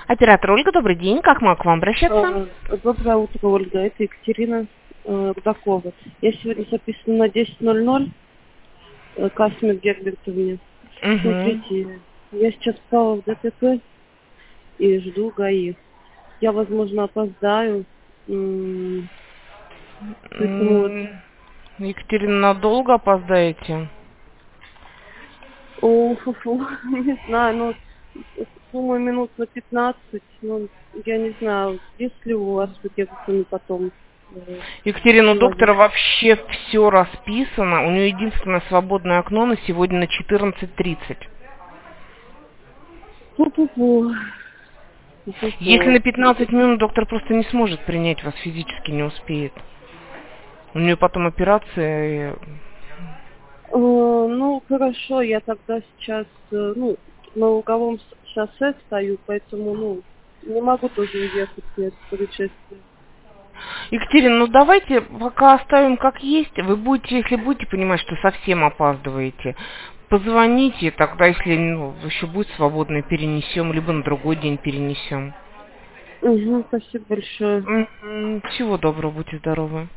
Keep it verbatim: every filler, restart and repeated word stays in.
Оператор Ольга, добрый день. Как могу к вам обращаться? Э, Доброе утро, Ольга. Это Екатерина э, Рудакова. Я сегодня записана на десять ноль ноль э, к Асме Гербертовне. Угу. Смотрите, я сейчас попала в ДТП и жду ГАИ. Я, возможно, опоздаю. М, Поэтому вот, Екатерина, надолго опоздаете? о, фу, фу, не знаю, ну, думаю, минут на пятнадцать, ну, я не знаю, есть ли у вас в Гербертовне потом э, Екатерина, у звонить? доктора вообще все расписано. У нее единственное свободное окно на сегодня на четырнадцать тридцать. Фу-фу-фу. Если Фу-фу. на пятнадцать минут доктор просто не сможет принять вас, физически не успеет. У нее потом операция. Э, Ну, хорошо, я тогда сейчас, э, ну, на Луговом с- шоссе стою, поэтому, ну, не могу тоже уехать без происшествия. Екатерина, ну давайте пока оставим как есть. Вы будете, если будете понимать, что совсем опаздываете, позвоните, тогда, если ну, еще будет свободно, перенесем, либо на другой день перенесем. Угу, спасибо большое. Мгм. Всего доброго, будьте здоровы.